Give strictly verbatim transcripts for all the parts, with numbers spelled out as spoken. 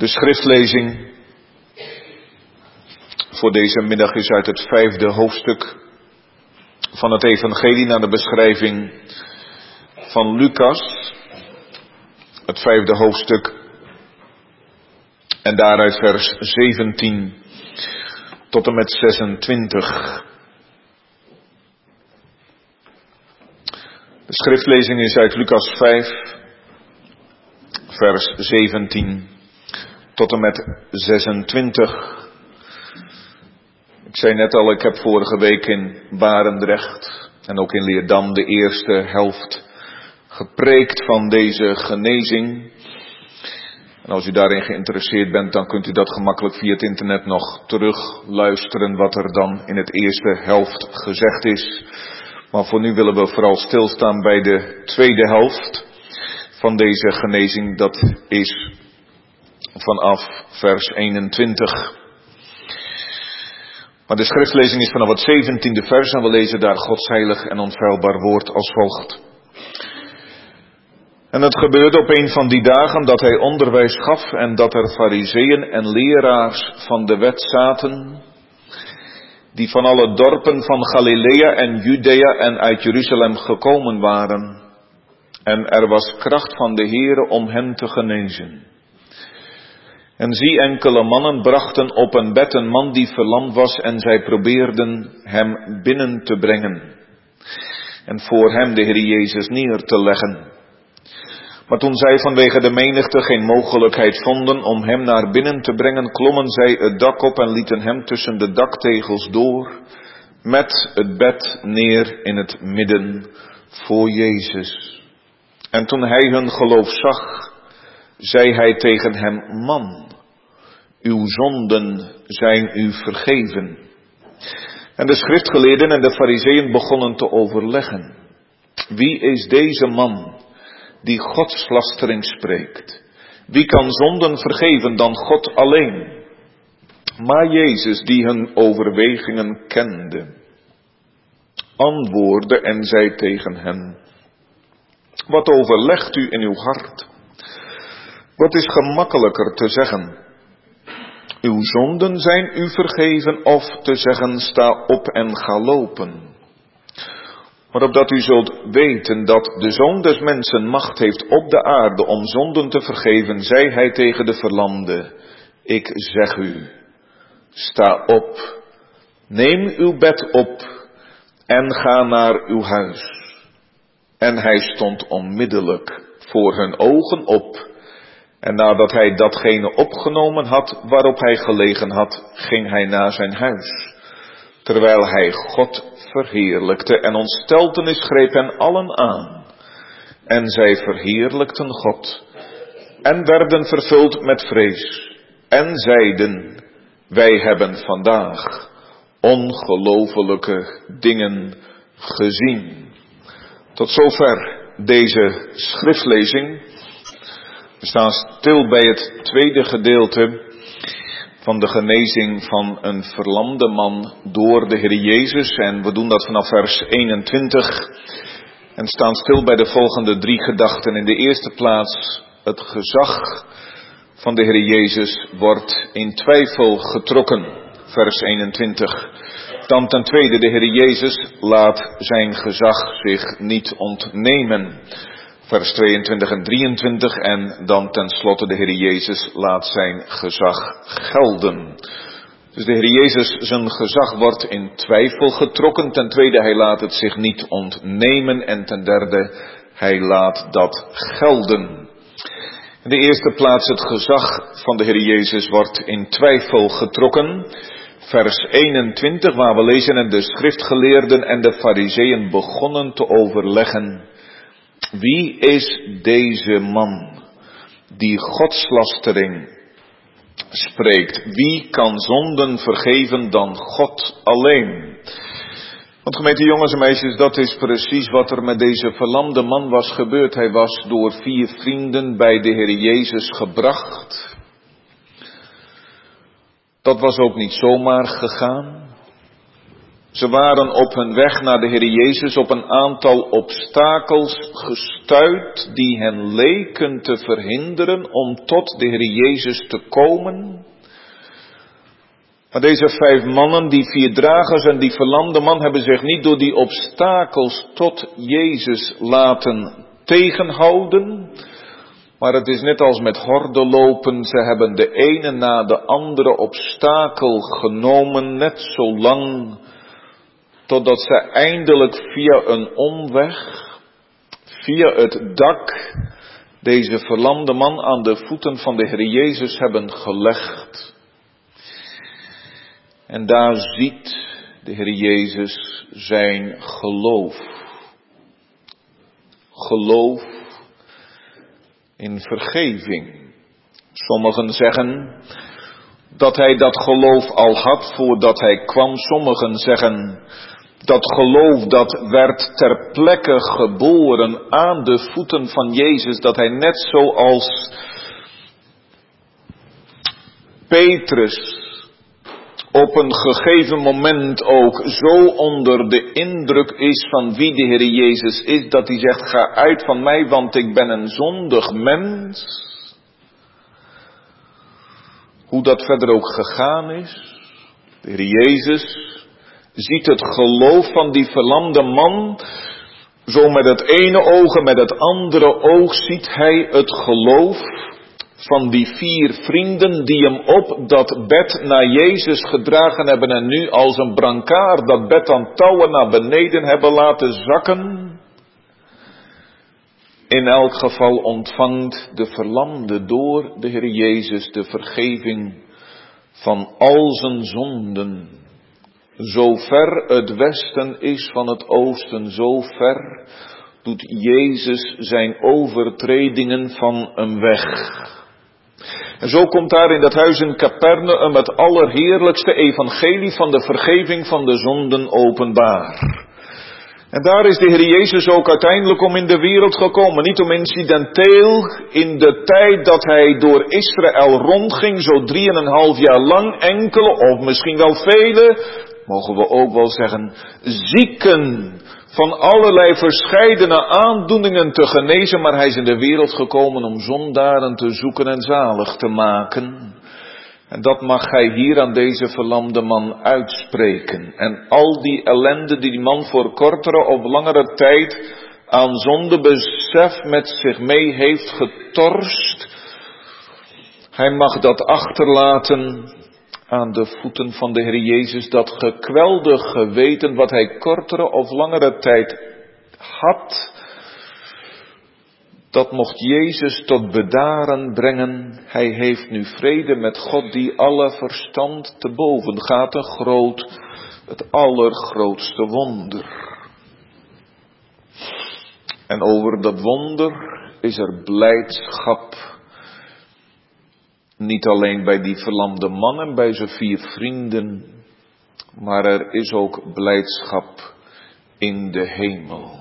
De schriftlezing voor deze middag is uit het vijfde hoofdstuk van het evangelie naar de beschrijving van Lucas. Het vijfde hoofdstuk en daaruit vers zeventien tot en met zesentwintig. De schriftlezing is uit Lucas vijf, vers zeventien tot en met zesentwintig. Ik zei net al, ik heb vorige week in Barendrecht en ook in Leerdam de eerste helft gepreekt van deze genezing. En als u daarin geïnteresseerd bent, dan kunt u dat gemakkelijk via het internet nog terug luisteren wat er dan in het eerste helft gezegd is. Maar voor nu willen we vooral stilstaan bij de tweede helft van deze genezing. Dat is vanaf vers eenentwintig. Maar de schriftlezing is vanaf het zeventiende vers en we lezen daar Gods heilig en onfeilbaar woord als volgt. En het gebeurde op een van die dagen dat hij onderwijs gaf en dat er farizeeën en leraars van de wet zaten, die van alle dorpen van Galilea en Judea en uit Jeruzalem gekomen waren. En er was kracht van de Heere om hen te genezen. En zie, enkele mannen brachten op een bed een man die verlamd was en zij probeerden hem binnen te brengen. En voor hem de Heer Jezus neer te leggen. Maar toen zij vanwege de menigte geen mogelijkheid vonden om hem naar binnen te brengen, klommen zij het dak op en lieten hem tussen de daktegels door, met het bed neer in het midden voor Jezus. En toen hij hun geloof zag, zei hij tegen hem: Man, uw zonden zijn u vergeven. En de schriftgeleerden en de farizeeën begonnen te overleggen: Wie is deze man die godslastering spreekt? Wie kan zonden vergeven dan God alleen? Maar Jezus, die hun overwegingen kende, antwoordde en zei tegen hen: Wat overlegt u in uw hart? Wat is gemakkelijker te zeggen? Uw zonden zijn u vergeven, of te zeggen: Sta op en ga lopen. Maar opdat u zult weten dat de Zoon des Mensen macht heeft op de aarde om zonden te vergeven, zei hij tegen de verlamde: Ik zeg u, sta op, neem uw bed op en ga naar uw huis. En hij stond onmiddellijk voor hun ogen op. En nadat hij datgene opgenomen had waarop hij gelegen had, ging hij naar zijn huis. Terwijl hij God verheerlijkte en ontsteltenis greep hen allen aan. En zij verheerlijkten God en werden vervuld met vrees en zeiden: Wij hebben vandaag ongelofelijke dingen gezien. Tot zover deze schriftlezing. We staan stil bij het tweede gedeelte van de genezing van een verlamde man door de Heer Jezus. En we doen dat vanaf vers eenentwintig. En staan stil bij de volgende drie gedachten. In de eerste plaats, het gezag van de Heer Jezus wordt in twijfel getrokken. Vers eenentwintig. Dan ten tweede, de Heer Jezus laat zijn gezag zich niet ontnemen. Vers tweeëntwintig en drieëntwintig. En dan tenslotte, de Heer Jezus laat zijn gezag gelden. Dus de Heer Jezus, zijn gezag wordt in twijfel getrokken. Ten tweede, hij laat het zich niet ontnemen. En ten derde, hij laat dat gelden. In de eerste plaats, het gezag van de Heer Jezus wordt in twijfel getrokken. Vers eenentwintig, waar we lezen: En de schriftgeleerden en de farizeeën begonnen te overleggen: Wie is deze man die godslastering spreekt? Wie kan zonden vergeven dan God alleen? Want gemeente jongens en meisjes, dat is precies wat er met deze verlamde man was gebeurd. Hij was door vier vrienden bij de Heer Jezus gebracht. Dat was ook niet zomaar gegaan. Ze waren op hun weg naar de Heer Jezus op een aantal obstakels gestuit die hen leken te verhinderen om tot de Heer Jezus te komen. Maar deze vijf mannen, die vier dragers en die verlamde man, hebben zich niet door die obstakels tot Jezus laten tegenhouden. Maar het is net als met hordenlopen, ze hebben de ene na de andere obstakel genomen, net zo lang, totdat ze eindelijk via een omweg, via het dak, deze verlamde man aan de voeten van de Heer Jezus hebben gelegd. En daar ziet de Heer Jezus zijn geloof. Geloof in vergeving. Sommigen zeggen dat hij dat geloof al had voordat hij kwam. Sommigen zeggen dat geloof dat werd ter plekke geboren aan de voeten van Jezus. Dat hij net zoals Petrus op een gegeven moment ook zo onder de indruk is van wie de Heer Jezus is, dat hij zegt, ga uit van mij, want ik ben een zondig mens. Hoe dat verder ook gegaan is. De Heer Jezus ziet het geloof van die verlamde man, zo met het ene oog en met het andere oog ziet hij het geloof van die vier vrienden die hem op dat bed naar Jezus gedragen hebben en nu als een brancard dat bed aan touwen naar beneden hebben laten zakken. In elk geval ontvangt de verlamde door de Heer Jezus de vergeving van al zijn zonden. Zo ver het westen is van het oosten, zo ver doet Jezus zijn overtredingen van hem weg. En zo komt daar in dat huis in Capernaum het allerheerlijkste evangelie van de vergeving van de zonden openbaar. En daar is de Heer Jezus ook uiteindelijk om in de wereld gekomen. Niet om incidenteel in de tijd dat hij door Israël rondging, zo drie en een half jaar lang, enkele of misschien wel vele, mogen we ook wel zeggen, zieken van allerlei verscheidene aandoeningen te genezen, maar hij is in de wereld gekomen om zondaren te zoeken en zalig te maken. En dat mag hij hier aan deze verlamde man uitspreken. En al die ellende die die man voor kortere of langere tijd aan zondebesef met zich mee heeft getorst, hij mag dat achterlaten aan de voeten van de Heer Jezus, dat gekwelde geweten wat hij kortere of langere tijd had, dat mocht Jezus tot bedaren brengen. Hij heeft nu vrede met God die alle verstand te boven gaat. Een groot, het allergrootste wonder. En over dat wonder is er blijdschap. Niet alleen bij die verlamde man en bij zijn vier vrienden, maar er is ook blijdschap in de hemel.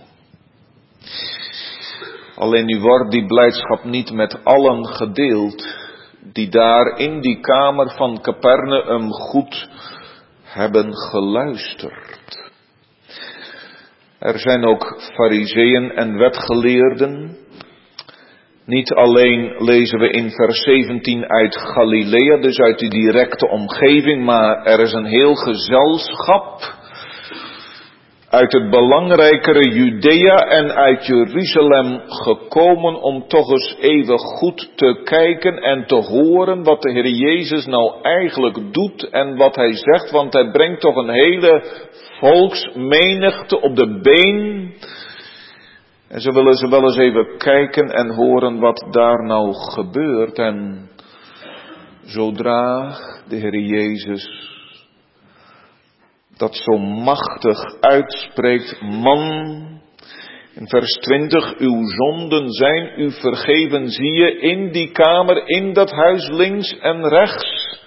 Alleen nu wordt die blijdschap niet met allen gedeeld die daar in die kamer van Capernaum goed hebben geluisterd. Er zijn ook farizeeën en wetgeleerden. Niet alleen lezen we in vers zeventien uit Galilea, dus uit die directe omgeving, maar er is een heel gezelschap uit het belangrijkere Judea en uit Jeruzalem gekomen om toch eens even goed te kijken en te horen wat de Heer Jezus nou eigenlijk doet en wat hij zegt, want hij brengt toch een hele volksmenigte op de been. En ze willen ze wel eens even kijken en horen wat daar nou gebeurt. En zodra de Heer Jezus dat zo machtig uitspreekt, man, in vers twintig, uw zonden zijn u vergeven, zie je in die kamer, in dat huis links en rechts,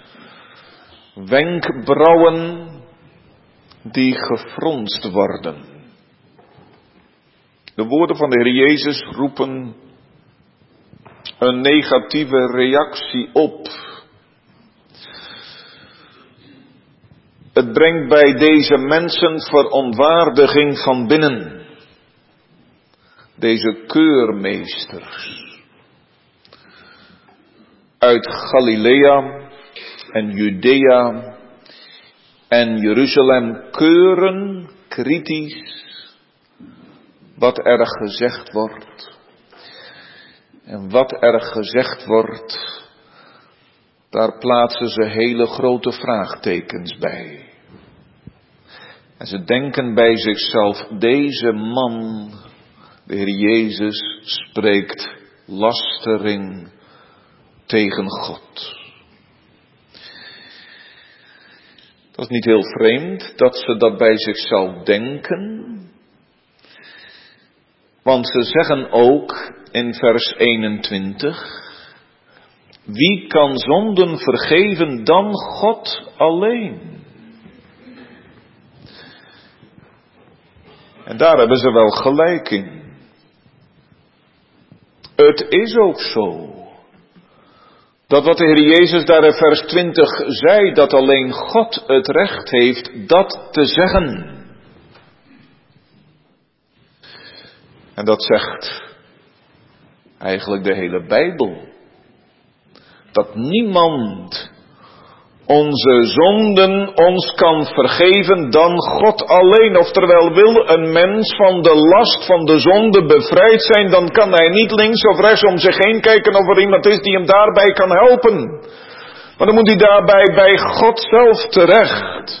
wenkbrauwen die gefronst worden. De woorden van de Heer Jezus roepen een negatieve reactie op. Het brengt bij deze mensen verontwaardiging van binnen. Deze keurmeesters uit Galilea en Judea en Jeruzalem keuren kritisch wat er gezegd wordt. En wat er gezegd wordt, daar plaatsen ze hele grote vraagtekens bij. En ze denken bij zichzelf, deze man, de Heer Jezus, spreekt lastering tegen God. Dat is niet heel vreemd dat ze dat bij zichzelf denken. Want ze zeggen ook in vers eenentwintig, wie kan zonden vergeven dan God alleen? En daar hebben ze wel gelijk in. Het is ook zo. Dat wat de Heer Jezus daar in vers twintig zei, dat alleen God het recht heeft dat te zeggen. En dat zegt eigenlijk de hele Bijbel. Dat niemand onze zonden ons kan vergeven dan God alleen. Oftewel, wil een mens van de last van de zonde bevrijd zijn, dan kan hij niet links of rechts om zich heen kijken of er iemand is die hem daarbij kan helpen. Maar dan moet hij daarbij bij God zelf terecht.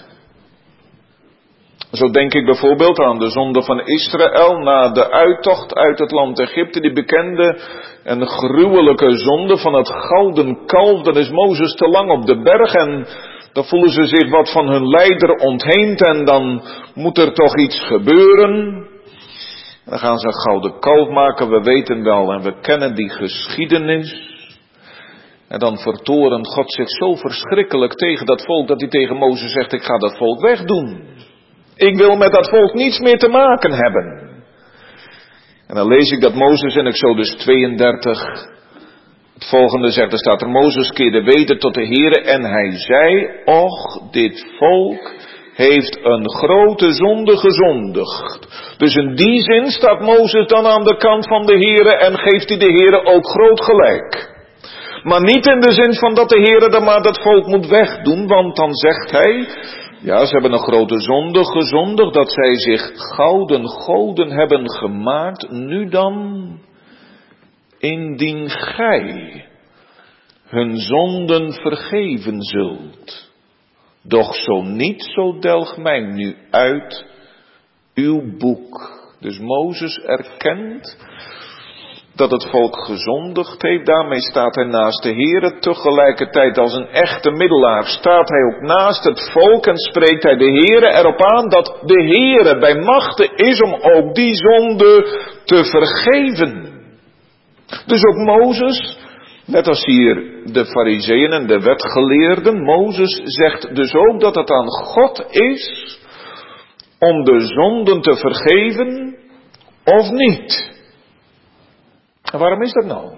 Zo denk ik bijvoorbeeld aan de zonde van Israël na de uittocht uit het land Egypte, die bekende en gruwelijke zonde van het gouden kalf. Dan is Mozes te lang op de berg en dan voelen ze zich wat van hun leider ontheemd en dan moet er toch iets gebeuren. En dan gaan ze een gouden kalf maken, we weten wel en we kennen die geschiedenis. En dan vertorent God zich zo verschrikkelijk tegen dat volk dat hij tegen Mozes zegt, ik ga dat volk wegdoen. Ik wil met dat volk niets meer te maken hebben. En dan lees ik dat Mozes in Exodus tweeëndertig het volgende zegt. Er staat er, Mozes keerde weder tot de Heere en hij zei, och, dit volk heeft een grote zonde gezondigd. Dus in die zin staat Mozes dan aan de kant van de Heere en geeft hij de Heere ook groot gelijk. Maar niet in de zin van dat de Heere dan maar dat volk moet wegdoen, want dan zegt hij, ja, ze hebben een grote zonde gezondigd, dat zij zich gouden goden hebben gemaakt. Nu dan, indien gij hun zonden vergeven zult. Doch zo niet, zo delg mij nu uit uw boek. Dus Mozes erkent dat het volk gezondigd heeft. Daarmee staat hij naast de Heere. Tegelijkertijd als een echte middelaar staat hij ook naast het volk en spreekt hij de Heere erop aan dat de Heere bij machte is om ook die zonde te vergeven. Dus ook Mozes, net als hier de Farizeeën en de wetgeleerden, Mozes zegt dus ook dat het aan God is om de zonden te vergeven of niet. En waarom is dat nou?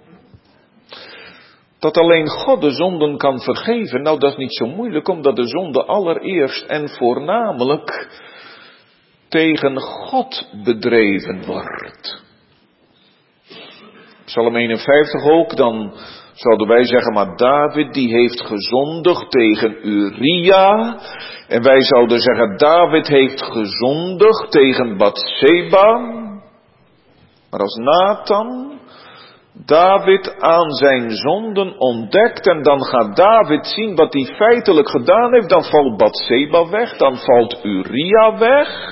Dat alleen God de zonden kan vergeven, nou dat is niet zo moeilijk, omdat de zonde allereerst en voornamelijk tegen God bedreven wordt. Psalm eenenvijftig ook, dan zouden wij zeggen, maar David die heeft gezondigd tegen Uria. En wij zouden zeggen, David heeft gezondigd tegen Batseba. Maar als Nathan David aan zijn zonden ontdekt en dan gaat David zien wat hij feitelijk gedaan heeft, dan valt Batseba weg, dan valt Uria weg.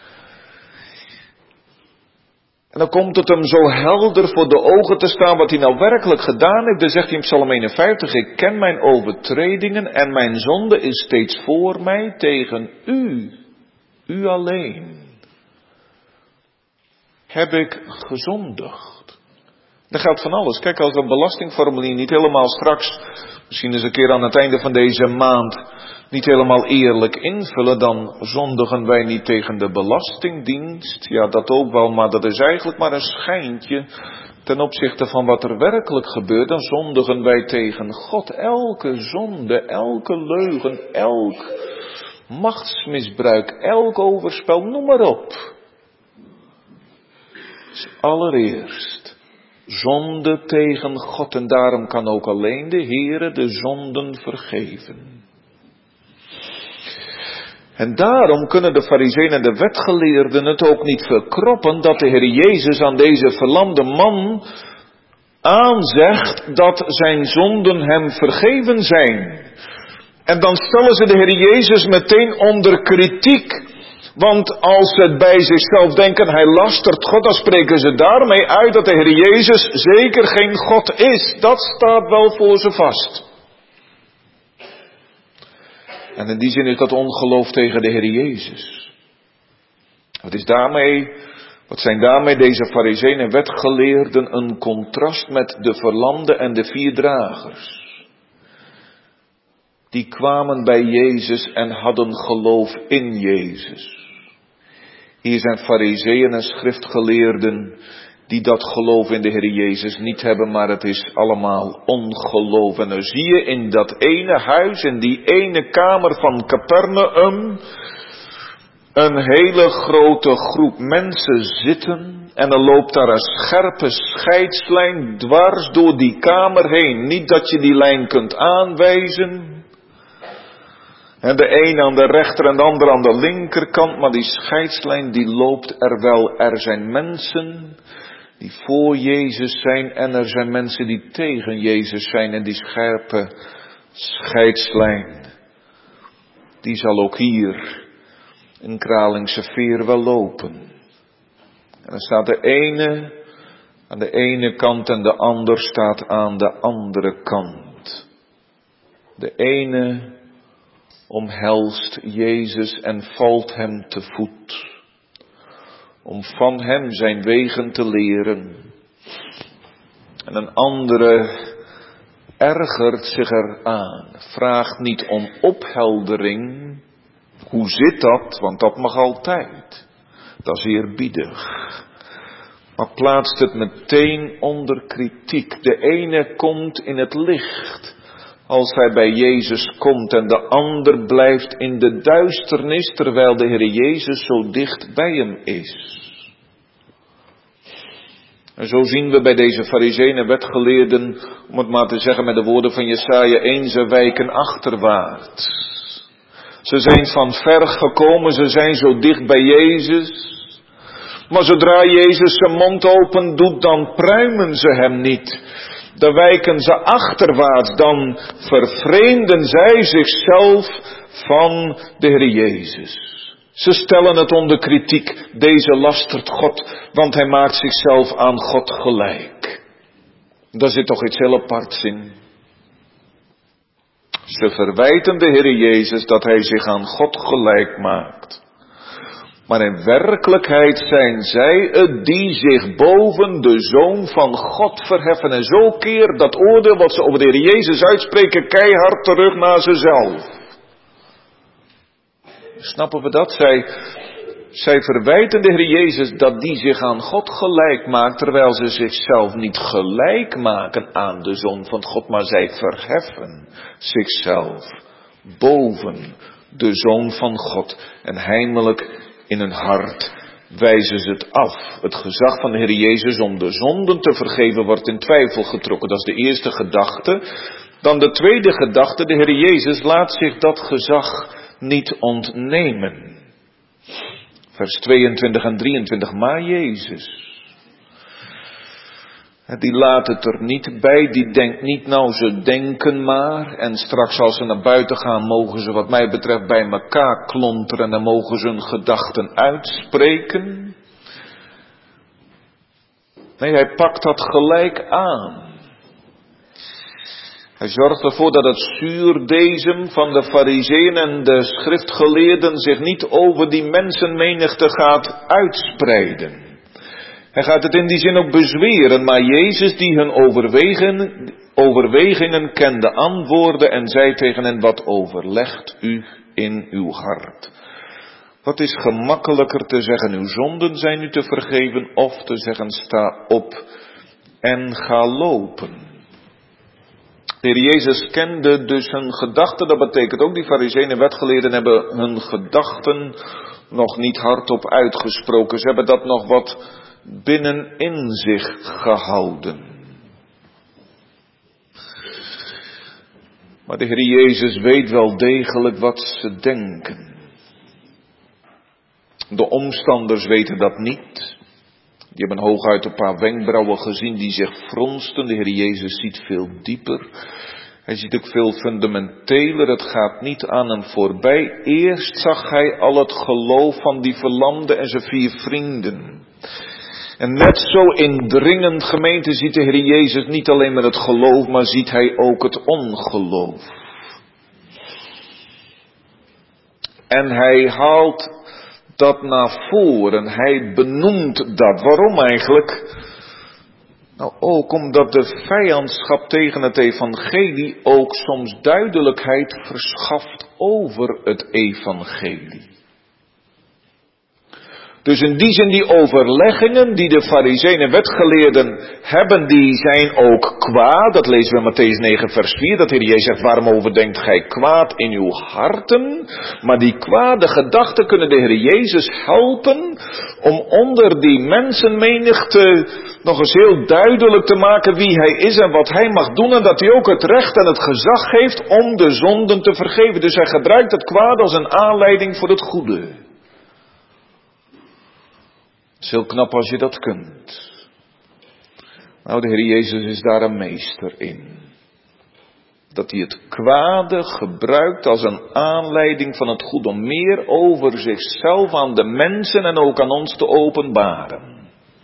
En dan komt het hem zo helder voor de ogen te staan wat hij nou werkelijk gedaan heeft. Dan zegt hij in Psalm eenenvijftig, ik ken mijn overtredingen en mijn zonde is steeds voor mij tegen u, u alleen. Heb ik gezondigd. Dat geldt van alles. Kijk, als we een belastingformulier niet helemaal straks, misschien eens een keer aan het einde van deze maand, niet helemaal eerlijk invullen, dan zondigen wij niet tegen de Belastingdienst. Ja, dat ook wel, maar dat is eigenlijk maar een schijntje ten opzichte van wat er werkelijk gebeurt. Dan zondigen wij tegen God. Elke zonde, elke leugen, elk machtsmisbruik, elk overspel, noem maar op. Dus allereerst zonde tegen God en daarom kan ook alleen de Heere de zonden vergeven. En daarom kunnen de Farizeeën en de wetgeleerden het ook niet verkroppen dat de Heer Jezus aan deze verlamde man aanzegt dat zijn zonden hem vergeven zijn. En dan stellen ze de Heer Jezus meteen onder kritiek. Want als ze het bij zichzelf denken, hij lastert God, dan spreken ze daarmee uit dat de Heer Jezus zeker geen God is. Dat staat wel voor ze vast. En in die zin is dat ongeloof tegen de Heer Jezus. Wat is daarmee, wat zijn daarmee deze Farizeeën en wetgeleerden een contrast met de verlamden en de vierdragers. Die kwamen bij Jezus en hadden geloof in Jezus. Hier zijn Farizeeën en schriftgeleerden die dat geloof in de Heer Jezus niet hebben, maar het is allemaal ongeloof. En dan zie je in dat ene huis, in die ene kamer van Capernaum, een hele grote groep mensen zitten. En dan loopt daar een scherpe scheidslijn dwars door die kamer heen. Niet dat je die lijn kunt aanwijzen. En de een aan de rechter en de ander aan de linkerkant, maar die scheidslijn die loopt er wel. Er zijn mensen die voor Jezus zijn en er zijn mensen die tegen Jezus zijn. En die scherpe scheidslijn, die zal ook hier in Kralingse Veer wel lopen. En dan staat de ene aan de ene kant en de ander staat aan de andere kant. De ene omhelst Jezus en valt hem te voet, om van hem zijn wegen te leren. En een andere ergert zich eraan, vraagt niet om opheldering. Hoe zit dat? Want dat mag altijd. Dat is eerbiedig. Maar plaatst het meteen onder kritiek. De ene komt in het licht als hij bij Jezus komt en de ander blijft in de duisternis terwijl de Heer Jezus zo dicht bij hem is. En zo zien we bij deze Farizeeën en wetgeleerden, om het maar te zeggen met de woorden van Jesaja één, ze wijken achterwaarts. Ze zijn van ver gekomen, ze zijn zo dicht bij Jezus. Maar zodra Jezus zijn mond open doet, dan pruimen ze hem niet. Dan wijken ze achterwaarts, dan vervreemden zij zichzelf van de Heer Jezus. Ze stellen het onder kritiek, deze lastert God, want hij maakt zichzelf aan God gelijk. Daar zit toch iets heel aparts in. Ze verwijten de Heer Jezus dat hij zich aan God gelijk maakt. Maar in werkelijkheid zijn zij het die zich boven de Zoon van God verheffen. En zo keert dat oordeel wat ze over de Heer Jezus uitspreken keihard terug naar zichzelf. Snappen we dat? Zij, zij verwijten de Heer Jezus dat die zich aan God gelijk maakt, terwijl ze zichzelf niet gelijk maken aan de Zoon van God, maar zij verheffen zichzelf boven de Zoon van God. En heimelijk in hun hart wijzen ze het af. Het gezag van de Heer Jezus om de zonden te vergeven wordt in twijfel getrokken. Dat is de eerste gedachte. Dan de tweede gedachte, de Heer Jezus laat zich dat gezag niet ontnemen. Vers tweeëntwintig en drieëntwintig, maar Jezus, die laat het er niet bij, die denkt niet, nou ze denken maar, en straks als ze naar buiten gaan mogen ze wat mij betreft bij elkaar klonteren en dan mogen ze hun gedachten uitspreken. Nee, hij pakt dat gelijk aan. Hij zorgt ervoor dat het zuurdesem van de Farizeeën en de schriftgeleerden zich niet over die mensenmenigte gaat uitspreiden. Hij gaat het in die zin ook bezweren, maar Jezus die hun overwegen, overwegingen kende antwoordde en zei tegen hen, wat overlegt u in uw hart? Wat is gemakkelijker te zeggen, uw zonden zijn u te vergeven, of te zeggen, sta op en ga lopen? De Heer Jezus kende dus hun gedachten. Dat betekent ook, die farizeeën en wetgeleerden hebben hun gedachten nog niet hardop uitgesproken. Ze hebben dat nog wat binnenin zich gehouden. Maar de Heer Jezus weet wel degelijk wat ze denken. De omstanders weten dat niet. Die hebben hooguit een paar wenkbrauwen gezien die zich fronsten. De Heer Jezus ziet veel dieper. Hij ziet ook veel fundamenteler. Het gaat niet aan hem voorbij. Eerst zag hij al het geloof van die verlamde en zijn vier vrienden. En net zo indringend, gemeente, ziet de Heer Jezus niet alleen maar het geloof, maar ziet hij ook het ongeloof. En hij haalt dat naar voren. Hij benoemt dat. Waarom eigenlijk? Nou, ook omdat de vijandschap tegen het evangelie ook soms duidelijkheid verschaft over het evangelie. Dus in die zin, die overleggingen die de farizeeën en wetgeleerden hebben, die zijn ook kwaad. Dat lezen we in Mattheüs negen vers vier. Dat de Heer Jezus zegt, waarom overdenkt gij kwaad in uw harten? Maar die kwade gedachten kunnen de Heer Jezus helpen om onder die mensenmenigte nog eens heel duidelijk te maken wie hij is en wat hij mag doen. En dat hij ook het recht en het gezag heeft om de zonden te vergeven. Dus hij gebruikt het kwaad als een aanleiding voor het goede. Het is heel knap als je dat kunt. Nou, de Heer Jezus is daar een meester in. Dat hij het kwade gebruikt als een aanleiding van het goede. Om meer over zichzelf aan de mensen en ook aan ons te openbaren.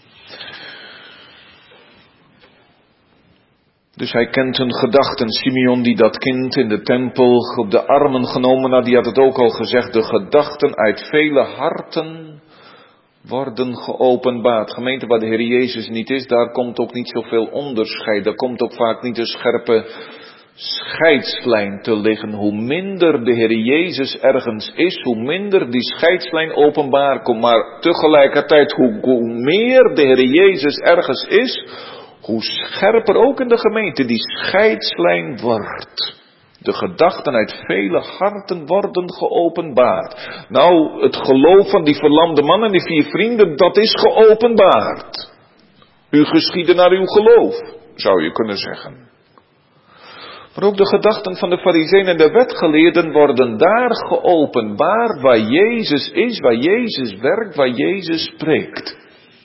Dus hij kent hun gedachten. Simeon die dat kind in de tempel op de armen genomen had, die had het ook al gezegd. De gedachten uit vele harten worden geopenbaard. Gemeente, waar de Heer Jezus niet is, daar komt ook niet zoveel onderscheid. Daar komt ook vaak niet een scherpe scheidslijn te liggen. Hoe minder de Heer Jezus ergens is, hoe minder die scheidslijn openbaar komt. Maar tegelijkertijd, hoe, hoe meer de Heer Jezus ergens is, hoe scherper ook in de gemeente die scheidslijn wordt. De gedachten uit vele harten worden geopenbaard. Nou, het geloof van die verlamde man en die vier vrienden, dat is geopenbaard. U geschieden naar uw geloof, zou je kunnen zeggen. Maar ook de gedachten van de farizeeën en de wetgeleerden worden daar geopenbaard waar Jezus is, waar Jezus werkt, waar Jezus spreekt.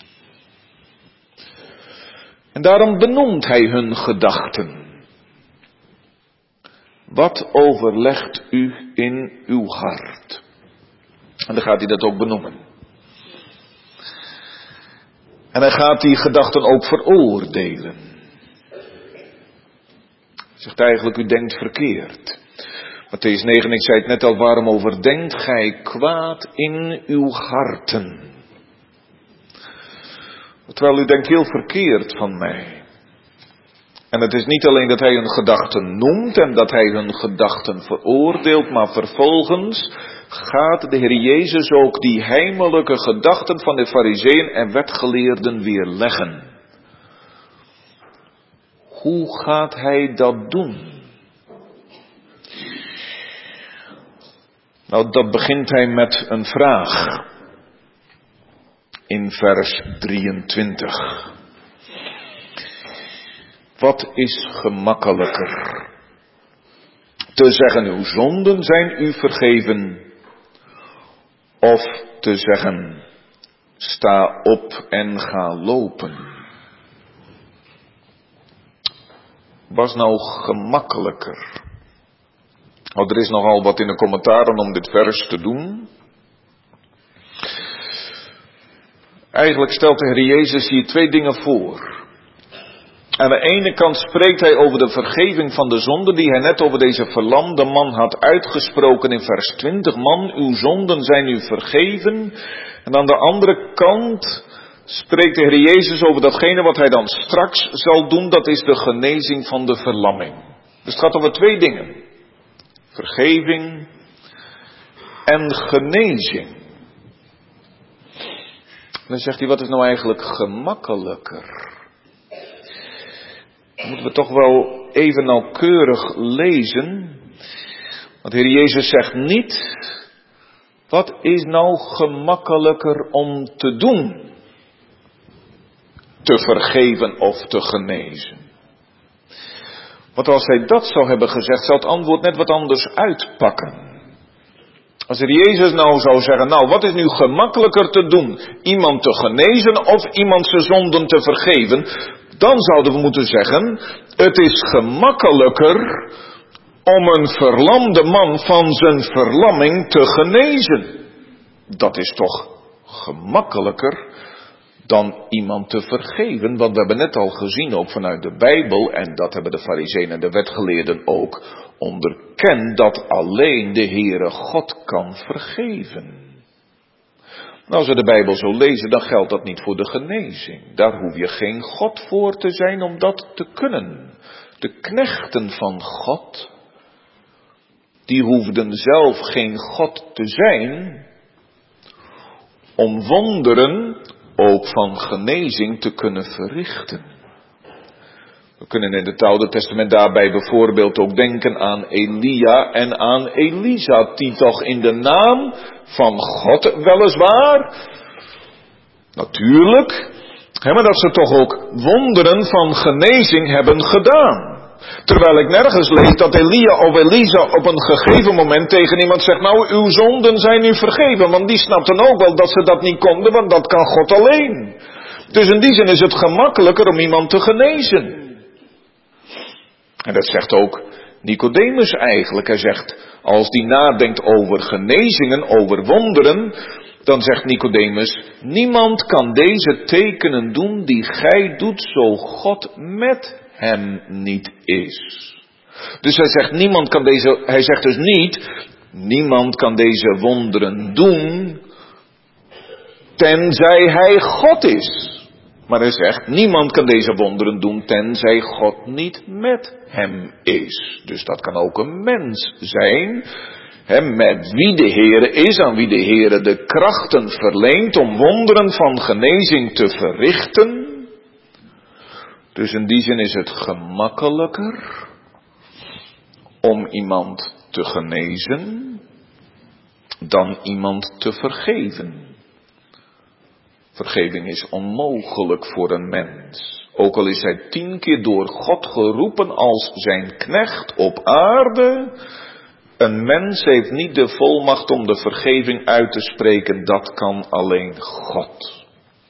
En daarom benoemt hij hun gedachten. Wat overlegt u in uw hart? En dan gaat hij dat ook benoemen. En hij gaat die gedachten ook veroordelen. Hij zegt eigenlijk, u denkt verkeerd. Mattheüs negen, ik zei het net al, waarom overdenkt gij kwaad in uw harten? Terwijl u denkt heel verkeerd van mij. En het is niet alleen dat hij hun gedachten noemt en dat hij hun gedachten veroordeelt, maar vervolgens gaat de Heer Jezus ook die heimelijke gedachten van de farizeeën en wetgeleerden weerleggen. Hoe gaat hij dat doen? Nou, dat begint hij met een vraag. In vers drieëntwintig. Wat is gemakkelijker? Te zeggen, uw zonden zijn u vergeven. Of te zeggen, sta op en ga lopen. Was nou gemakkelijker? Oh, er is nogal wat in de commentaren om dit vers te doen. Eigenlijk stelt de Heer Jezus hier twee dingen voor. Aan de ene kant spreekt hij over de vergeving van de zonde die hij net over deze verlamde man had uitgesproken in vers twintig. Man, uw zonden zijn u vergeven. En aan de andere kant spreekt de Heer Jezus over datgene wat hij dan straks zal doen. Dat is de genezing van de verlamming. Dus het gaat over twee dingen. Vergeving en genezing. Dan zegt hij, wat is nou eigenlijk gemakkelijker? Dan moeten we toch wel even nauwkeurig lezen. Want de Heer Jezus zegt niet, wat is nou gemakkelijker om te doen? Te vergeven of te genezen. Want als hij dat zou hebben gezegd, zou het antwoord net wat anders uitpakken. Als de Heer Jezus nou zou zeggen, nou wat is nu gemakkelijker te doen? Iemand te genezen of iemand zijn zonden te vergeven? Dan zouden we moeten zeggen, het is gemakkelijker om een verlamde man van zijn verlamming te genezen. Dat is toch gemakkelijker dan iemand te vergeven. Want we hebben net al gezien, ook vanuit de Bijbel, en dat hebben de Farizeeën en de wetgeleerden ook onderkend, dat alleen de Heere God kan vergeven. Nou, als we de Bijbel zo lezen, dan geldt dat niet voor de genezing. Daar hoef je geen God voor te zijn om dat te kunnen. De knechten van God, die hoefden zelf geen God te zijn om wonderen ook van genezing te kunnen verrichten. We kunnen in het Oude Testament daarbij bijvoorbeeld ook denken aan Elia en aan Elisa, die toch in de naam van God weliswaar, natuurlijk, hè, maar dat ze toch ook wonderen van genezing hebben gedaan. Terwijl ik nergens lees dat Elia of Elisa op een gegeven moment tegen iemand zegt, nou uw zonden zijn nu vergeven, want die snapten ook wel dat ze dat niet konden, want dat kan God alleen. Dus in die zin is het gemakkelijker om iemand te genezen. En dat zegt ook Nicodemus eigenlijk. Hij zegt, als die nadenkt over genezingen, over wonderen, dan zegt Nicodemus, niemand kan deze tekenen doen die gij doet, zo God met hem niet is. Dus hij zegt, niemand kan deze, hij zegt dus niet, niemand kan deze wonderen doen, tenzij hij God is. Maar hij zegt, niemand kan deze wonderen doen, tenzij God niet met hem is. Dus dat kan ook een mens zijn, hè, met wie de Heere is, aan wie de Heere de krachten verleent om wonderen van genezing te verrichten. Dus in die zin is het gemakkelijker om iemand te genezen dan iemand te vergeven. Vergeving is onmogelijk voor een mens. Ook al is hij tien keer door God geroepen als zijn knecht op aarde. Een mens heeft niet de volmacht om de vergeving uit te spreken. Dat kan alleen God.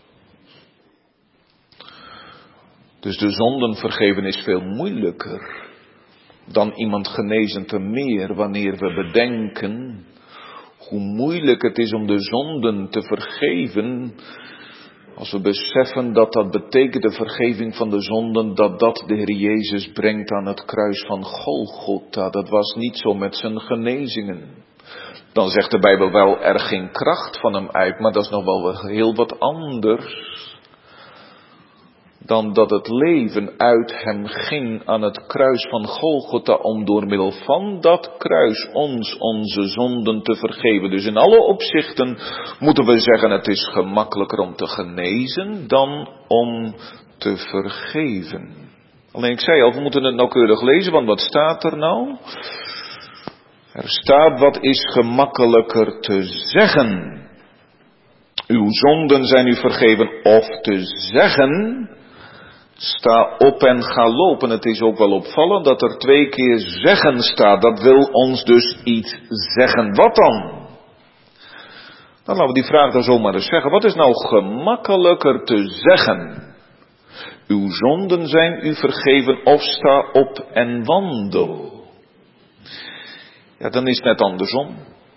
Dus de zonden vergeven is veel moeilijker dan iemand genezen te meer wanneer we bedenken hoe moeilijk het is om de zonden te vergeven. Als we beseffen dat dat betekent de vergeving van de zonden, dat dat de Heer Jezus brengt aan het kruis van Golgotha. Dat was niet zo met zijn genezingen. Dan zegt de Bijbel wel, er ging kracht van hem uit, maar dat is nog wel heel wat anders dan dat het leven uit hem ging aan het kruis van Golgotha, om door middel van dat kruis ons onze zonden te vergeven. Dus in alle opzichten moeten we zeggen, het is gemakkelijker om te genezen dan om te vergeven. Alleen ik zei al, we moeten het nauwkeurig lezen, want wat staat er nou? Er staat, wat is gemakkelijker te zeggen? Uw zonden zijn u vergeven, of te zeggen, sta op en ga lopen. Het is ook wel opvallend dat er twee keer zeggen staat. Dat wil ons dus iets zeggen. Wat dan? Dan laten we die vraag dan zomaar eens zeggen. Wat is nou gemakkelijker te zeggen? Uw zonden zijn u vergeven, of sta op en wandel. Ja, dan is het net andersom.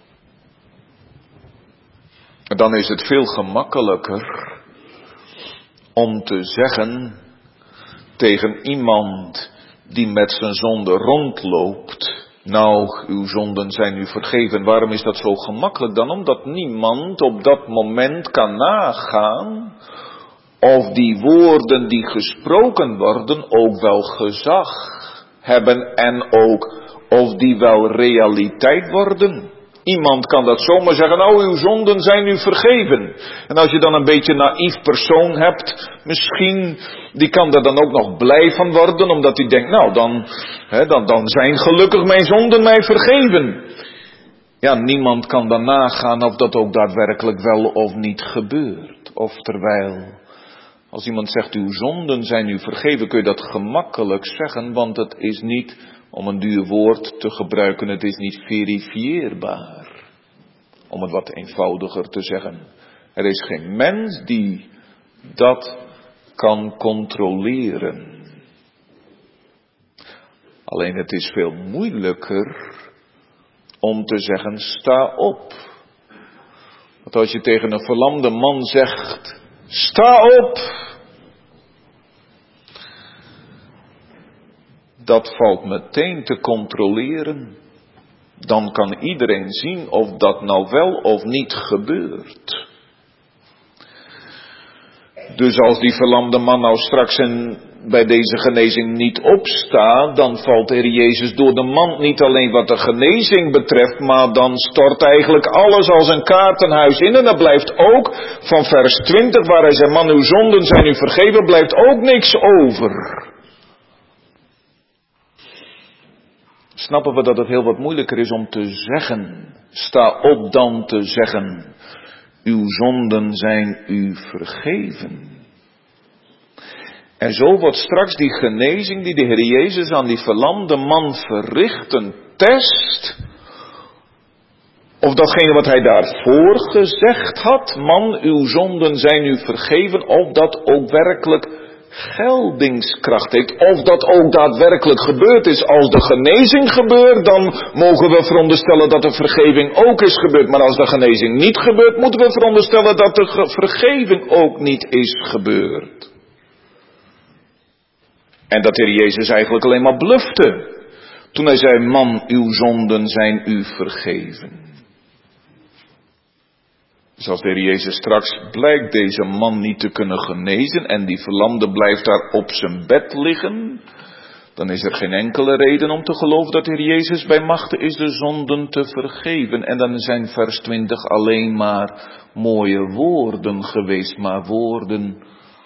Dan is het veel gemakkelijker om te zeggen tegen iemand die met zijn zonde rondloopt, nou, uw zonden zijn u vergeven. Waarom is dat zo gemakkelijk dan? Omdat niemand op dat moment kan nagaan of die woorden die gesproken worden ook wel gezag hebben en ook of die wel realiteit worden. Iemand kan dat zomaar zeggen, nou uw zonden zijn u vergeven. En als je dan een beetje een naïef persoon hebt, misschien, die kan daar dan ook nog blij van worden, omdat hij denkt, nou dan, hè, dan, dan zijn gelukkig mijn zonden mij vergeven. Ja, niemand kan dan nagaan of dat ook daadwerkelijk wel of niet gebeurt. Of terwijl, als iemand zegt uw zonden zijn u vergeven, kun je dat gemakkelijk zeggen, want het is niet, om een duur woord te gebruiken, het is niet verifieerbaar. Om het wat eenvoudiger te zeggen. Er is geen mens die dat kan controleren. Alleen het is veel moeilijker om te zeggen, sta op. Want als je tegen een verlamde man zegt, sta op. Dat valt meteen te controleren. Dan kan iedereen zien of dat nou wel of niet gebeurt. Dus als die verlamde man nou straks in, bij deze genezing niet opstaat, dan valt de Heer Jezus door de mand niet alleen wat de genezing betreft, maar dan stort eigenlijk alles als een kaartenhuis in. En dan blijft ook van vers twintig, waar hij zegt, man uw zonden zijn u vergeven, blijft ook niks over. Snappen we dat het heel wat moeilijker is om te zeggen, sta op dan te zeggen, uw zonden zijn u vergeven. En zo wordt straks die genezing die de Heer Jezus aan die verlamde man verricht, een test, of datgene wat hij daarvoor gezegd had, man uw zonden zijn u vergeven, of dat ook werkelijk geldingskracht heeft, of dat ook daadwerkelijk gebeurd is. Als de genezing gebeurt, dan mogen we veronderstellen dat de vergeving ook is gebeurd. Maar als de genezing niet gebeurt, moeten we veronderstellen dat de ge- vergeving ook niet is gebeurd. En dat de Heer Jezus eigenlijk alleen maar blufte, toen hij zei, man, uw zonden zijn u vergeven. Dus als de Heer Jezus straks blijkt deze man niet te kunnen genezen en die verlamde blijft daar op zijn bed liggen, dan is er geen enkele reden om te geloven dat de Heer Jezus bij machte is de zonden te vergeven. En dan zijn vers twintig alleen maar mooie woorden geweest, maar woorden,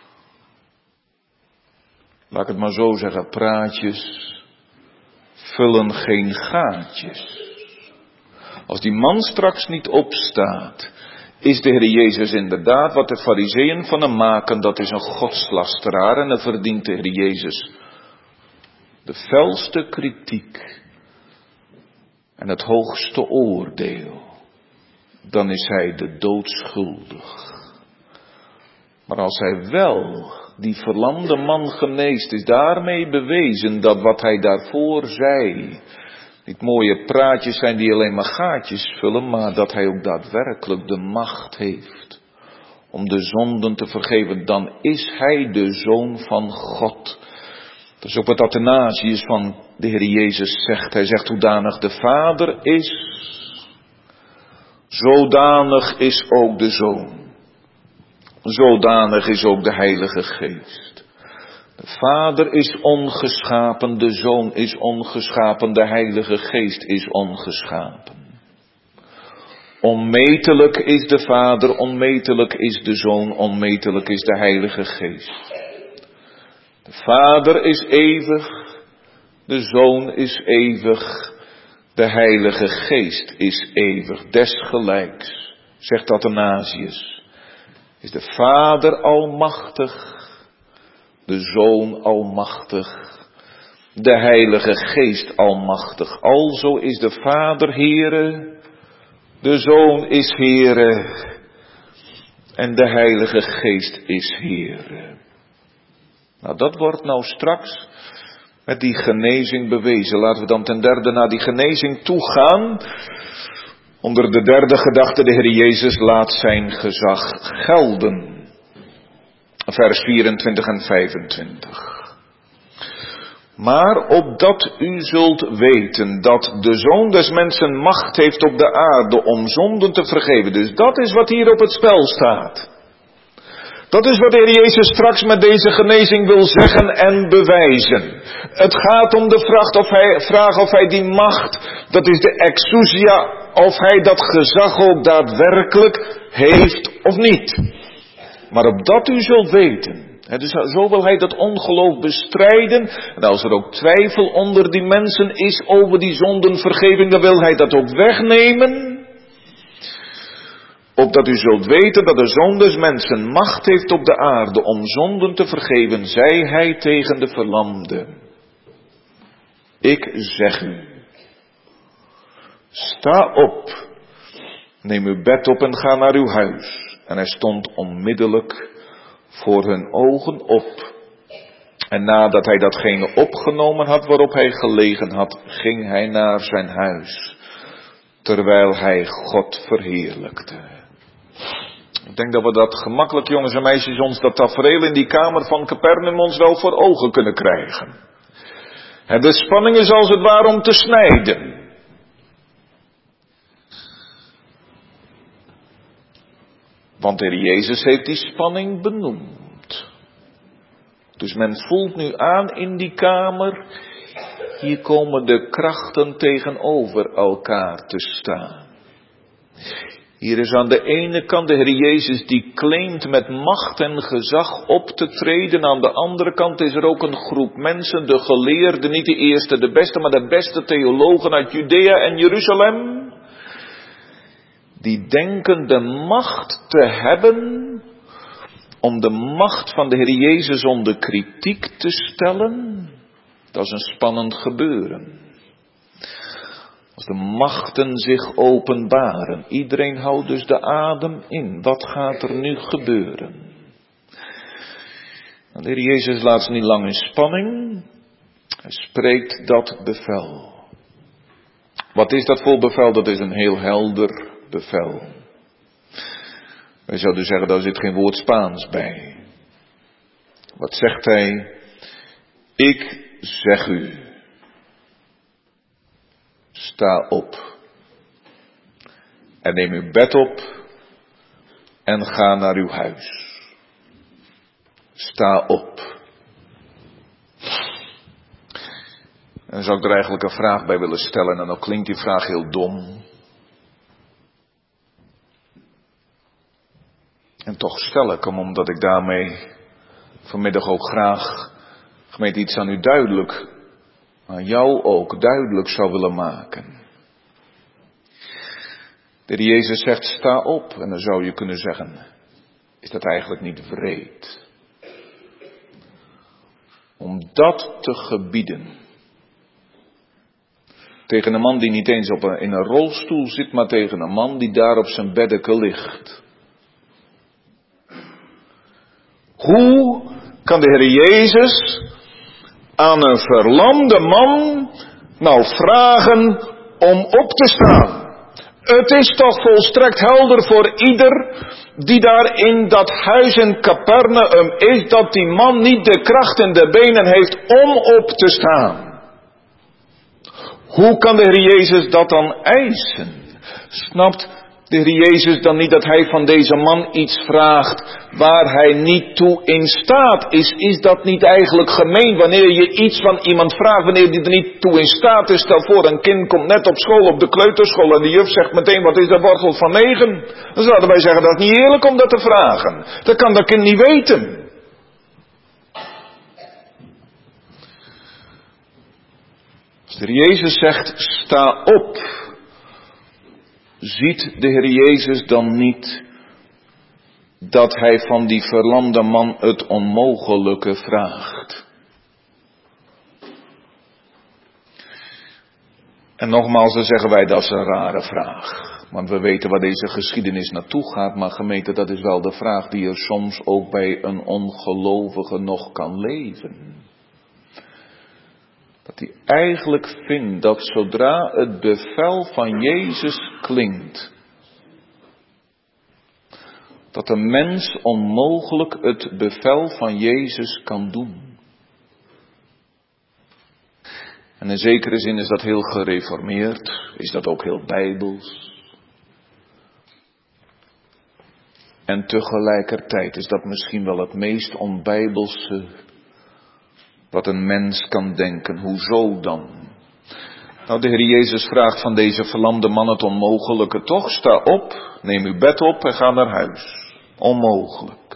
laat ik het maar zo zeggen, praatjes vullen geen gaatjes. Als die man straks niet opstaat, is de Heer Jezus inderdaad wat de farizeeën van hem maken, dat is een godslasteraar en dan verdient de Heer Jezus de felste kritiek en het hoogste oordeel. Dan is hij de dood schuldig. Maar als hij wel die verlamde man geneest, is daarmee bewezen dat wat hij daarvoor zei niet mooie praatjes zijn die alleen maar gaatjes vullen, maar dat hij ook daadwerkelijk de macht heeft om de zonden te vergeven. Dan is hij de Zoon van God. Dat is ook wat Athanasius van de Heer Jezus zegt. Hij zegt, hoedanig de Vader is, zodanig is ook de Zoon. Zodanig is ook de Heilige Geest. De Vader is ongeschapen, de Zoon is ongeschapen, de Heilige Geest is ongeschapen. Onmetelijk is de Vader, onmetelijk is de Zoon, onmetelijk is de Heilige Geest. De Vader is eeuwig, de Zoon is eeuwig, de Heilige Geest is eeuwig. Desgelijks, zegt Athanasius, is de Vader almachtig, de Zoon almachtig, de Heilige Geest almachtig. Alzo is de Vader Heere, de Zoon is Heere en de Heilige Geest is Heere. Nou, dat wordt nou straks met die genezing bewezen. Laten we dan ten derde naar die genezing toegaan. Onder de derde gedachte, de Heer Jezus laat zijn gezag gelden. Vers vierentwintig en vijfentwintig. Maar opdat u zult weten dat de Zoon des Mensen macht heeft op de aarde om zonden te vergeven. Dus dat is wat hier op het spel staat. Dat is wat de Heer Jezus straks met deze genezing wil zeggen en bewijzen. Het gaat om de vraag of hij, vraag of hij die macht, dat is de exousia, of hij dat gezag ook daadwerkelijk heeft of niet. Maar opdat u zult weten. He, dus zo wil hij dat ongeloof bestrijden. En als er ook twijfel onder die mensen is over die zondenvergeving, dan wil hij dat ook wegnemen. Opdat u zult weten dat de Zoon des Mensen macht heeft op de aarde om zonden te vergeven, zei hij tegen de verlamde. Ik zeg u, sta op, neem uw bed op en ga naar uw huis. En hij stond onmiddellijk voor hun ogen op. En nadat hij datgene opgenomen had waarop hij gelegen had, ging hij naar zijn huis, terwijl hij God verheerlijkte. Ik denk dat we dat gemakkelijk, jongens en meisjes, ons dat tafereel in die kamer van Capernaum ons wel voor ogen kunnen krijgen. En de spanning is als het ware om te snijden. Want de Heer Jezus heeft die spanning benoemd. Dus men voelt nu aan in die kamer, hier komen de krachten tegenover elkaar te staan. Hier is aan de ene kant de Heer Jezus die claimt met macht en gezag op te treden. Aan de andere kant is er ook een groep mensen, de geleerden, niet de eerste, de beste, maar de beste theologen uit Judea en Jeruzalem. Die denken de macht te hebben om de macht van de Heer Jezus onder kritiek te stellen. Dat is een spannend gebeuren. Als de machten zich openbaren. Iedereen houdt dus de adem in. Wat gaat er nu gebeuren? De Heer Jezus laat ze niet lang in spanning. Hij spreekt dat bevel. Wat is dat voor bevel? Dat is een heel helder bevel. Wij zouden zeggen, daar zit geen woord Spaans bij. Wat zegt hij? Ik zeg u. Sta op. En neem uw bed op. En ga naar uw huis. Sta op. En dan zou ik er eigenlijk een vraag bij willen stellen. En dan klinkt die vraag heel dom. En toch stel ik hem, omdat ik daarmee vanmiddag ook graag, gemeente, iets aan u duidelijk, aan jou ook duidelijk zou willen maken. De Heer Jezus zegt, sta op. En dan zou je kunnen zeggen, is dat eigenlijk niet wreed? Om dat te gebieden. Tegen een man die niet eens op een, in een rolstoel zit, maar tegen een man die daar op zijn beddeke ligt. Hoe kan de Heer Jezus aan een verlamde man nou vragen om op te staan? Het is toch volstrekt helder voor ieder die daar in dat huis in Capernaum is, dat die man niet de kracht in de benen heeft om op te staan. Hoe kan de Heer Jezus dat dan eisen? Snapt de Heer Jezus dan niet dat hij van deze man iets vraagt waar hij niet toe in staat is? Is dat niet eigenlijk gemeen wanneer je iets van iemand vraagt wanneer die er niet toe in staat is? Stel voor, een kind komt net op school, op de kleuterschool, en de juf zegt meteen, wat is de wortel van negen? Dan zouden wij zeggen, dat is niet eerlijk om dat te vragen. Dat kan dat kind niet weten. Als de Heer Jezus zegt, sta op, ziet de Heer Jezus dan niet dat hij van die verlamde man het onmogelijke vraagt? En nogmaals, dan zeggen wij, dat is een rare vraag. Want we weten waar deze geschiedenis naartoe gaat, maar gemeente, dat is wel de vraag die er soms ook bij een ongelovige nog kan leven. Dat hij eigenlijk vindt dat zodra het bevel van Jezus klinkt, dat een mens onmogelijk het bevel van Jezus kan doen. En in zekere zin is dat heel gereformeerd, is dat ook heel bijbels. En tegelijkertijd is dat misschien wel het meest onbijbelse wat een mens kan denken. Hoezo dan? Nou, de Heer Jezus vraagt van deze verlamde man het onmogelijke toch. Sta op, neem uw bed op en ga naar huis. Onmogelijk.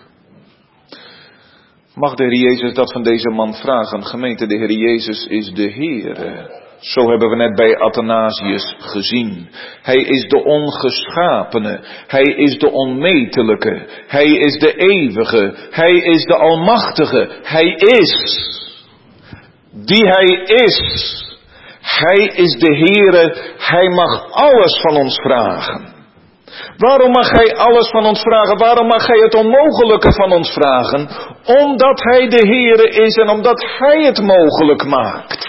Mag de Heer Jezus dat van deze man vragen? Gemeente, de Heer Jezus is de Heer. Zo hebben we net bij Athanasius gezien. Hij is de ongeschapene. Hij is de onmetelijke. Hij is de eeuwige. Hij is de almachtige. Hij is. Die hij is. Hij is de Heere. Hij mag alles van ons vragen. Waarom mag hij alles van ons vragen? Waarom mag hij het onmogelijke van ons vragen? Omdat hij de Heere is en omdat hij het mogelijk maakt.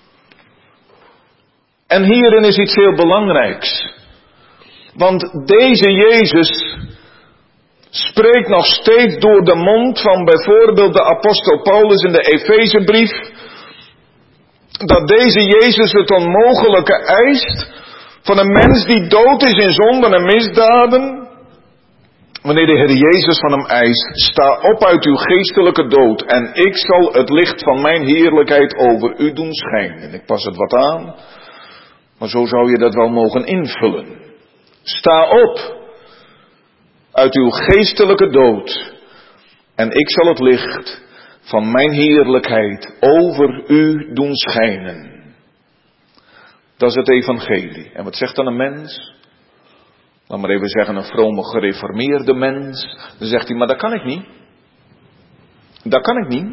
En hierin is iets heel belangrijks. Want deze Jezus spreekt nog steeds door de mond van bijvoorbeeld de apostel Paulus in de Efezebrief, dat deze Jezus het onmogelijke eist van een mens die dood is in zonden en misdaden. Wanneer de Heer Jezus van hem eist, sta op uit uw geestelijke dood en ik zal het licht van mijn heerlijkheid over u doen schijnen. Ik pas het wat aan, maar zo zou je dat wel mogen invullen. Sta op uit uw geestelijke dood en ik zal het licht van mijn heerlijkheid over u doen schijnen. Dat is het evangelie. En wat zegt dan een mens? Laat maar even zeggen, een vrome gereformeerde mens. Dan zegt hij, maar dat kan ik niet. Dat kan ik niet.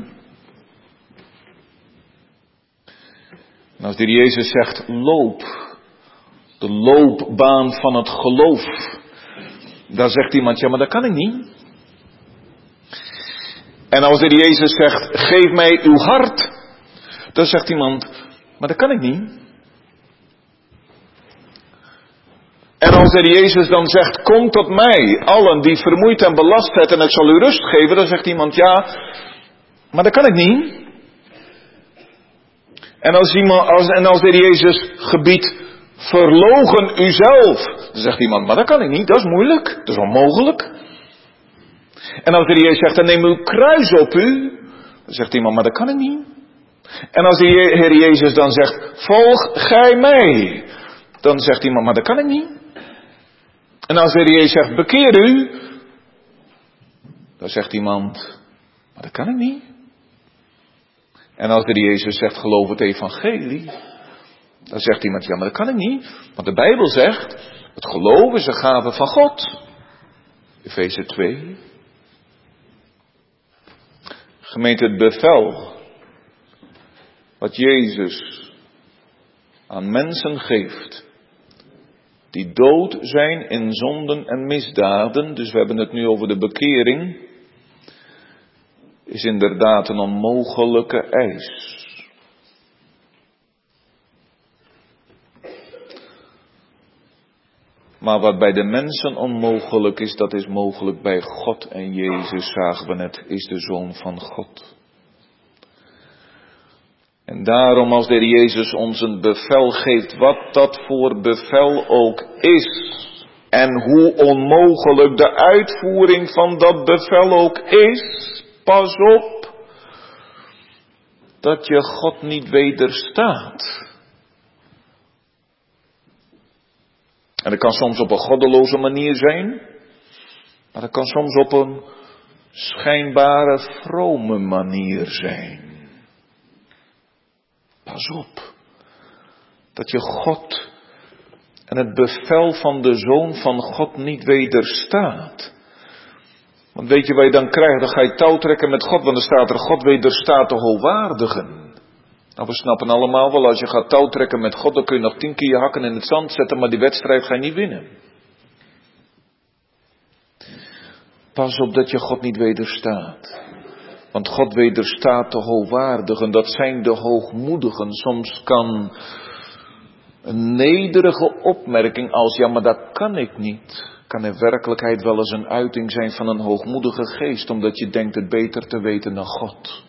En als de Heer Jezus zegt, loop. De loopbaan van het geloof. Dan zegt iemand, ja maar dat kan ik niet. En als de Heer Jezus zegt, geef mij uw hart. Dan zegt iemand, maar dat kan ik niet. En als de Heer Jezus dan zegt, kom tot mij, allen die vermoeid en belast zijn en ik zal u rust geven. Dan zegt iemand, ja, maar dat kan ik niet. En als, iemand, als, en als de Heer Jezus gebiedt, verloochen uzelf. Dan zegt iemand, maar dat kan ik niet, dat is moeilijk, dat is onmogelijk. En als de Heer Jezus zegt, dan neem uw kruis op u. Dan zegt iemand, maar dat kan ik niet. En als de Heer Jezus dan zegt, volg gij mij. Dan zegt iemand, maar dat kan ik niet. En als de Heer Jezus zegt, bekeer u. Dan zegt iemand, maar dat kan ik niet. En als de Heer Jezus zegt, geloof het evangelie. Dan zegt iemand, ja maar dat kan ik niet. Want de Bijbel zegt, het geloof is een gave van God. Efeze twee. Gemeente, het bevel wat Jezus aan mensen geeft, die dood zijn in zonden en misdaden, dus we hebben het nu over de bekering, is inderdaad een onmogelijke eis. Maar wat bij de mensen onmogelijk is, dat is mogelijk bij God. En Jezus, zagen we het, is de Zoon van God. En daarom als de Heer Jezus ons een bevel geeft, wat dat voor bevel ook is. En hoe onmogelijk de uitvoering van dat bevel ook is. Pas op. Dat je God niet wederstaat. En dat kan soms op een goddeloze manier zijn. Maar dat kan soms op een schijnbare vrome manier zijn. Pas op. Dat je God en het bevel van de Zoon van God niet wederstaat. Want weet je wat je dan krijgt? Dan ga je touw trekken met God. Want dan staat er, God wederstaat de hoogwaardigen. Nou, we snappen allemaal wel, als je gaat touw trekken met God, dan kun je nog tien keer je hakken in het zand zetten, maar die wedstrijd ga je niet winnen. Pas op dat je God niet wederstaat. Want God wederstaat de hoogwaardigen, dat zijn de hoogmoedigen. Soms kan een nederige opmerking als, ja maar dat kan ik niet, kan in werkelijkheid wel eens een uiting zijn van een hoogmoedige geest, omdat je denkt het beter te weten dan God.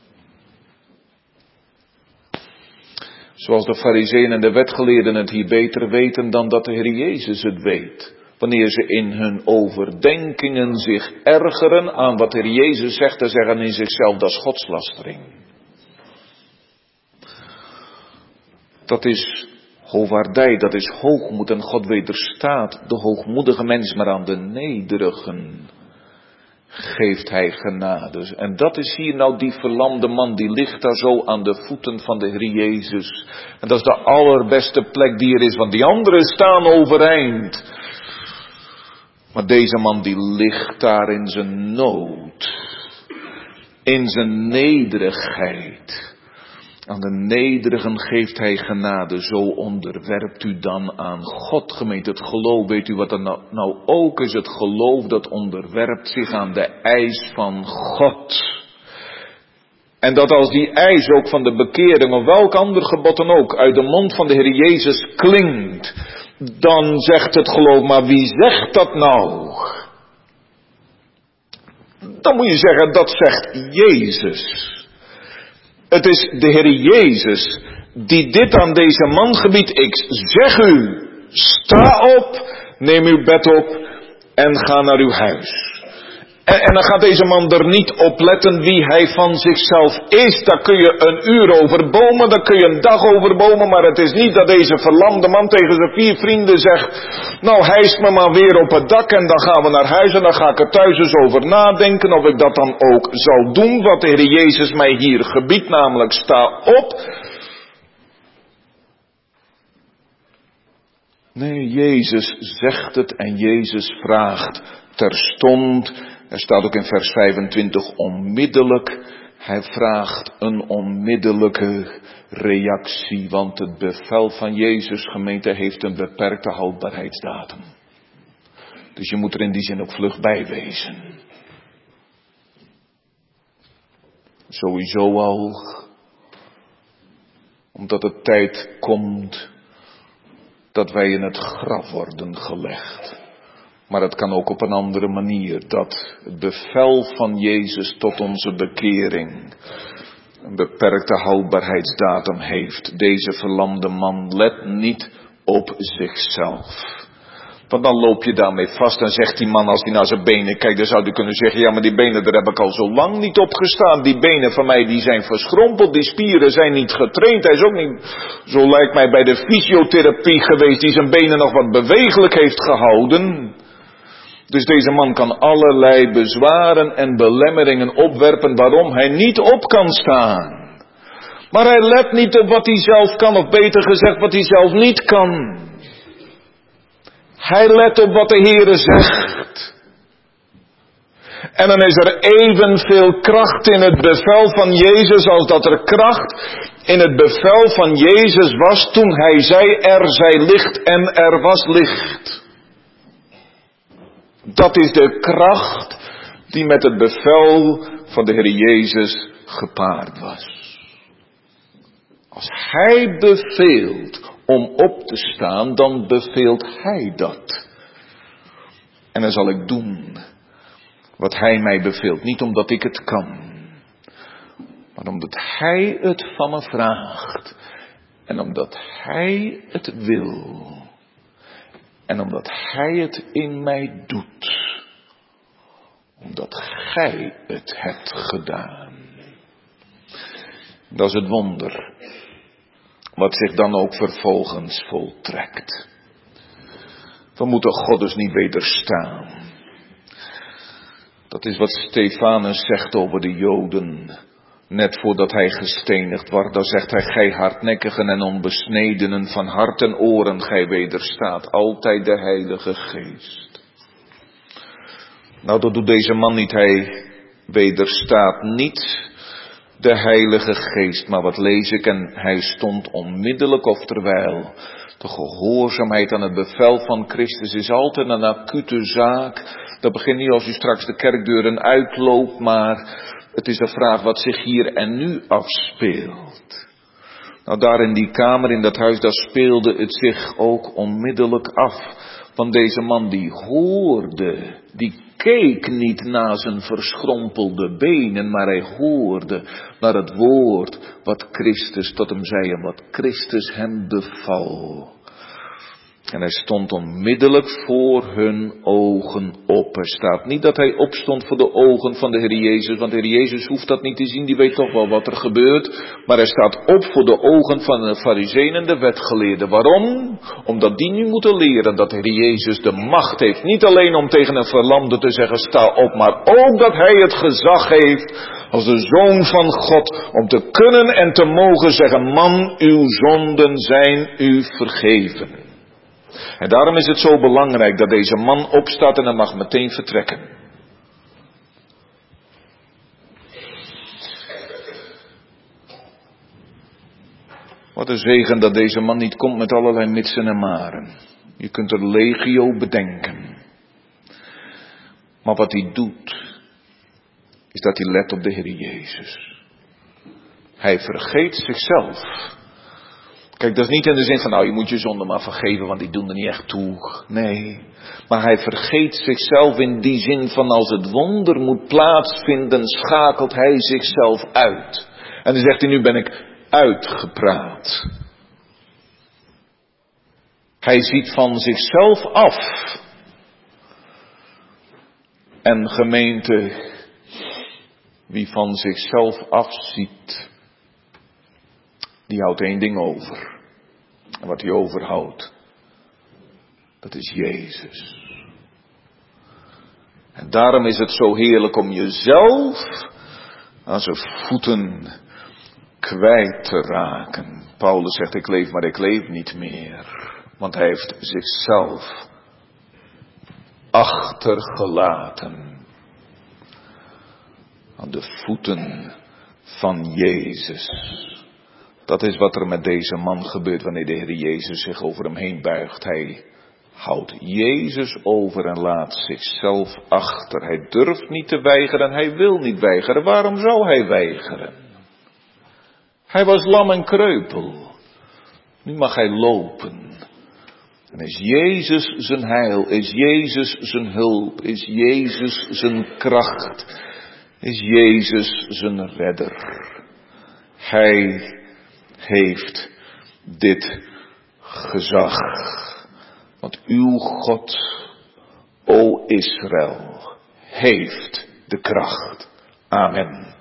Zoals de farizeeën en de wetgeleerden het hier beter weten dan dat de Heer Jezus het weet. Wanneer ze in hun overdenkingen zich ergeren aan wat de Heer Jezus zegt, te zeggen in zichzelf, dat is godslastering. Dat is Hovaardij, dat is hoogmoed en God wederstaat de hoogmoedige mens, maar aan de nederigen geeft hij genade. En dat is hier nou die verlamde man, die ligt daar zo aan de voeten van de Heer Jezus. En dat is de allerbeste plek die er is, want die anderen staan overeind. Maar deze man die ligt daar in zijn nood, in zijn nederigheid. Aan de nederigen geeft hij genade, zo onderwerpt u dan aan God, gemeente. Het geloof, weet u wat er nou, nou ook is? Het geloof dat onderwerpt zich aan de eis van God. En dat als die eis ook van de bekering of welk ander gebod dan ook uit de mond van de Heer Jezus klinkt, dan zegt het geloof, maar wie zegt dat nou? Dan moet je zeggen, dat zegt Jezus. Het is de Heer Jezus die dit aan deze man gebiedt. Ik zeg u, sta op, neem uw bed op en ga naar uw huis. En, en dan gaat deze man er niet op letten wie hij van zichzelf is. Daar kun je een uur over bomen, daar kun je een dag over bomen. Maar het is niet dat deze verlamde man tegen zijn vier vrienden zegt, nou hijs me maar weer op het dak en dan gaan we naar huis. En dan ga ik er thuis eens over nadenken of ik dat dan ook zal doen. Wat de Heer Jezus mij hier gebiedt, namelijk sta op. Nee, Jezus zegt het en Jezus vraagt terstond. Er staat ook in vers vijfentwintig onmiddellijk. Hij vraagt een onmiddellijke reactie. Want het bevel van Jezus, gemeente, heeft een beperkte houdbaarheidsdatum. Dus je moet er in die zin ook vlug bij wezen. Sowieso al. Omdat het tijd komt dat wij in het graf worden gelegd. Maar het kan ook op een andere manier, dat het bevel van Jezus tot onze bekering een beperkte houdbaarheidsdatum heeft. Deze verlamde man let niet op zichzelf. Want dan loop je daarmee vast en zegt die man als hij naar zijn benen kijkt, dan zou hij kunnen zeggen, ja maar die benen daar heb ik al zo lang niet op gestaan. Die benen van mij die zijn verschrompeld, die spieren zijn niet getraind. Hij is ook niet, zo lijkt mij bij de fysiotherapie geweest, die zijn benen nog wat bewegelijk heeft gehouden. Dus deze man kan allerlei bezwaren en belemmeringen opwerpen waarom hij niet op kan staan. Maar hij let niet op wat hij zelf kan, of beter gezegd wat hij zelf niet kan. Hij let op wat de Heere zegt. En dan is er evenveel kracht in het bevel van Jezus als dat er kracht in het bevel van Jezus was toen hij zei er zij licht en er was licht. Dat is de kracht die met het bevel van de Heer Jezus gepaard was. Als Hij beveelt om op te staan, dan beveelt Hij dat. En dan zal ik doen wat Hij mij beveelt. Niet omdat ik het kan, maar omdat Hij het van me vraagt. En omdat Hij het wil. En omdat Hij het in mij doet. Omdat Gij het hebt gedaan. Dat is het wonder. Wat zich dan ook vervolgens voltrekt. We moeten God dus niet wederstaan. Dat is wat Stefanus zegt over de Joden. Net voordat hij gestenigd wordt, dan zegt hij, gij hardnekkigen en onbesnedenen van hart en oren, gij wederstaat altijd de Heilige Geest. Nou, dat doet deze man niet, hij wederstaat niet de Heilige Geest. Maar wat lees ik? En hij stond onmiddellijk, oftewel, de gehoorzaamheid aan het bevel van Christus is altijd een acute zaak. Dat begint niet als u straks de kerkdeuren uitloopt, maar het is de vraag wat zich hier en nu afspeelt. Nou, daar in die kamer, in dat huis, daar speelde het zich ook onmiddellijk af. Want deze man die hoorde, die keek niet naar zijn verschrompelde benen, maar hij hoorde naar het woord wat Christus tot hem zei en wat Christus hem beval. En hij stond onmiddellijk voor hun ogen op. Er staat niet dat hij opstond voor de ogen van de Heer Jezus. Want de Heer Jezus hoeft dat niet te zien. Die weet toch wel wat er gebeurt. Maar hij staat op voor de ogen van de Farizeeën en de wetgeleerden. Waarom? Omdat die nu moeten leren dat de Heer Jezus de macht heeft. Niet alleen om tegen een verlamde te zeggen sta op. Maar ook dat hij het gezag heeft als de Zoon van God. Om te kunnen en te mogen zeggen. Man, uw zonden zijn u vergeven. En daarom is het zo belangrijk dat deze man opstaat en hij mag meteen vertrekken. Wat een zegen dat deze man niet komt met allerlei mitsen en maren. Je kunt er legio bedenken. Maar wat hij doet, is dat hij let op de Heer Jezus. Hij vergeet zichzelf. Kijk, dat is niet in de zin van, nou, je moet je zonde maar vergeven, want die doen er niet echt toe. Nee, maar hij vergeet zichzelf in die zin van, als het wonder moet plaatsvinden, schakelt hij zichzelf uit. En dan zegt hij, nu ben ik uitgepraat. Hij ziet van zichzelf af. En gemeente, wie van zichzelf afziet, die houdt één ding over. En wat hij overhoudt, dat is Jezus. En daarom is het zo heerlijk om jezelf aan zijn voeten kwijt te raken. Paulus zegt, ik leef, maar ik leef niet meer. Want hij heeft zichzelf achtergelaten aan de voeten van Jezus. Dat is wat er met deze man gebeurt wanneer de Heer Jezus zich over hem heen buigt. Hij houdt Jezus over en laat zichzelf achter. Hij durft niet te weigeren, hij wil niet weigeren. Waarom zou hij weigeren? Hij was lam en kreupel. Nu mag hij lopen. En is Jezus zijn heil, is Jezus zijn hulp, is Jezus zijn kracht, is Jezus zijn redder. Hij heeft dit gezag. Want uw God, o Israël, heeft de kracht. Amen.